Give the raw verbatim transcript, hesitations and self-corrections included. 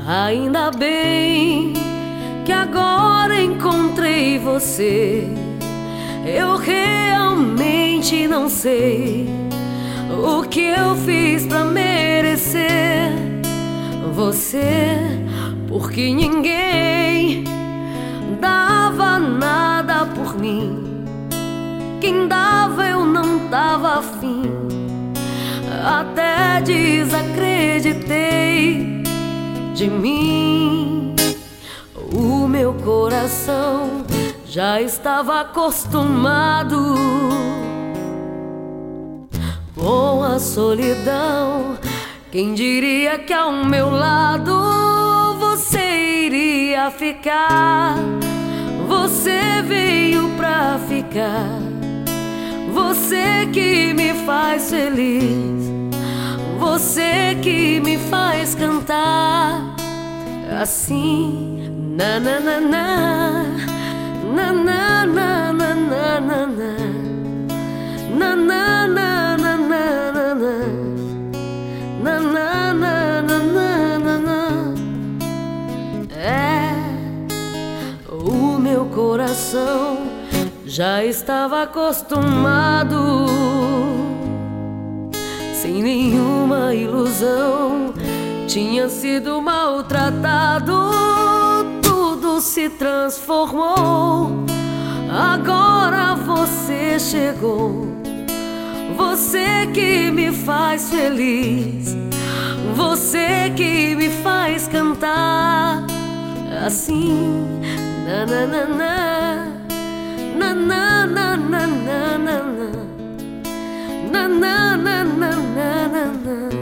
Ainda bem que agora encontrei você. Eu realmente não sei o que eu fiz pra merecer você, porque ninguém dava nada por mim. Quem dava eu não tava afim. Até desacreditei de mim. O meu coração já estava acostumado com a solidão. Quem diria que ao meu lado você iria ficar? Você veio pra ficar. Você que me faz feliz, você que me faz cantar assim, na na na na, na na na na na na, na na na na na na, na na na na na na. É, o meu coração já estava acostumado, sem nenhuma ilusão, tinha sido maltratado. Tudo se transformou. Agora você chegou, você que me faz feliz, você que me faz cantar assim, na na na na, na na na na na na, na na na na na na.